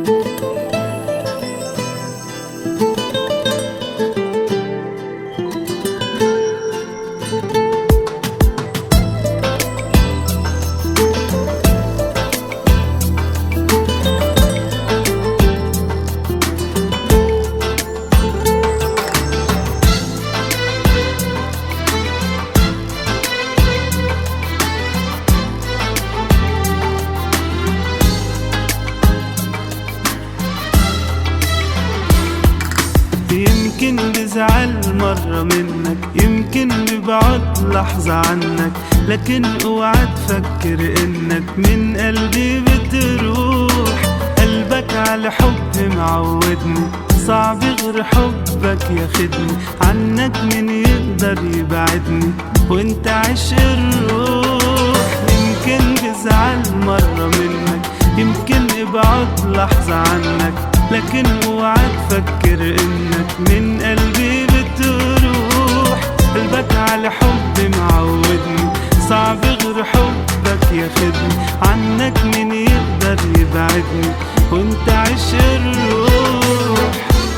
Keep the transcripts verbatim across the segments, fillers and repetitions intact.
يمكن بزعل مرة منك، يمكن ببعد لحظة عنك، لكن اوعى تفكر انك من قلبي بتروح. قلبك على حب معودني، صعب غير حبك ياخدني، عنك من يقدر يبعدني وانت عشق الروح. يمكن بزعل مرة منك، يمكن ابعد لحظة عنك، لكن اوعى تفكر انك من قلبي بتروح. قلبك على حب معودني، صعب غير حبك ياخدني، عنك من يقدر يبعدني وانت عشق الروح.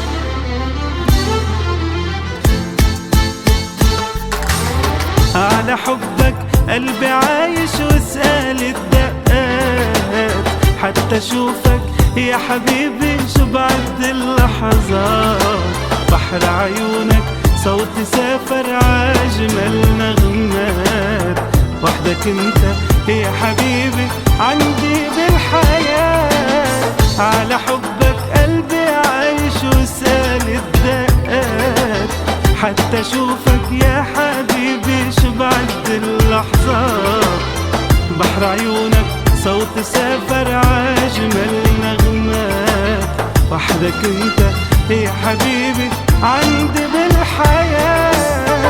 على حبك قلبي عايش واسأل الدقات، حتى اشوفك يا حبيبي شو بعد اللحظات. بحر عيونك صوت سافر عاجمل نغمات، وحدك انت يا حبيبي عندي بالحياة. على حبك قلبي عايش وسال الدقات، حتى اشوفك يا حبيبي شو بعد اللحظات. بحر عيونك صوت سافر عاجمل نغمات، وحدك انت يا حبيبي عندي بالحياة.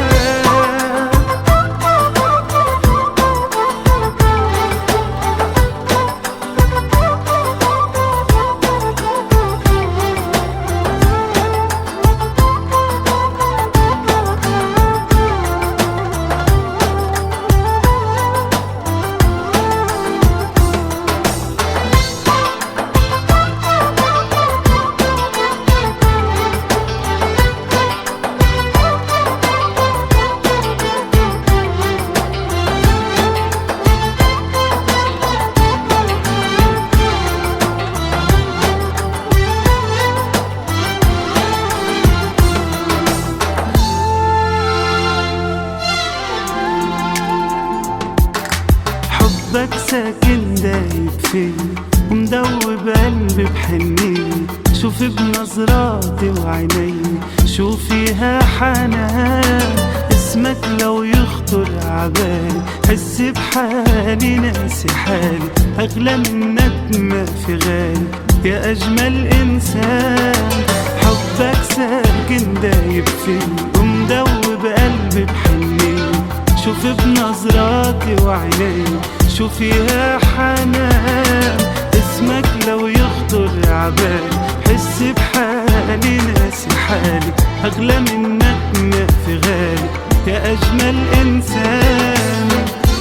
حبك ساكن دايب فيا ومدوب قلبي بحنية، شوف بنظراتي وعيني شو فيها حنان. اسمك لو يخطر عبالي حس بحالي ناسي حالي، أغلى منك ما في غالي يا أجمل إنسان. حبك ساكن دايب فيا ومدوب قلبي بحنية، شوف بنظراتي وعيني شو فيها حنان. اسمك لو يخطر عبالي حس بحالي ناسي حالي، أغلى منك ما في غالي يا أجمل إنسان.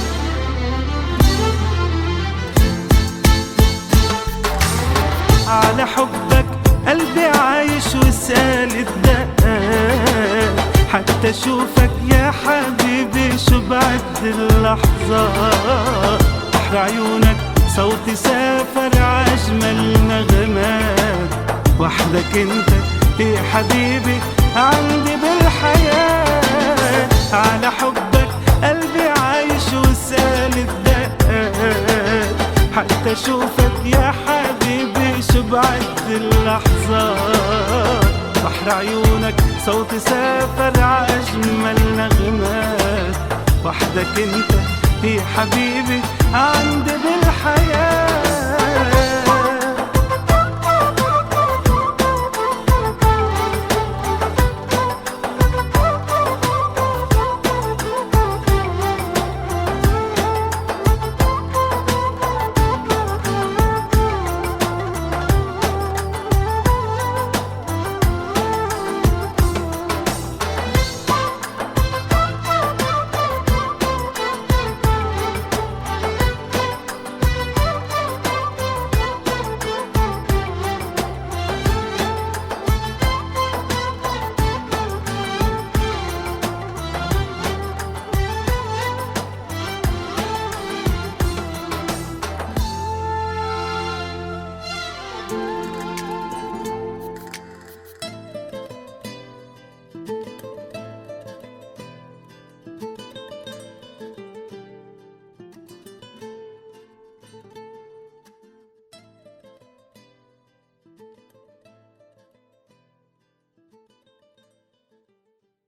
على حبك قلبي عايش وسال الدقات، حتى اشوفك يا حبيبي شو بعد اللحظات. بحر عيونك صوتي سافر عجمل نغمات، وحدك انت يا حبيبي عندي بالحياة. على حبك قلبي عايش وسال الدقات، حتى اشوفك يا حبيبي شو بعد اللحظات. بحر عيونك صوتي سافر عأجمل نغمات، وحدك انت يا حبيبي عندي بالحياة.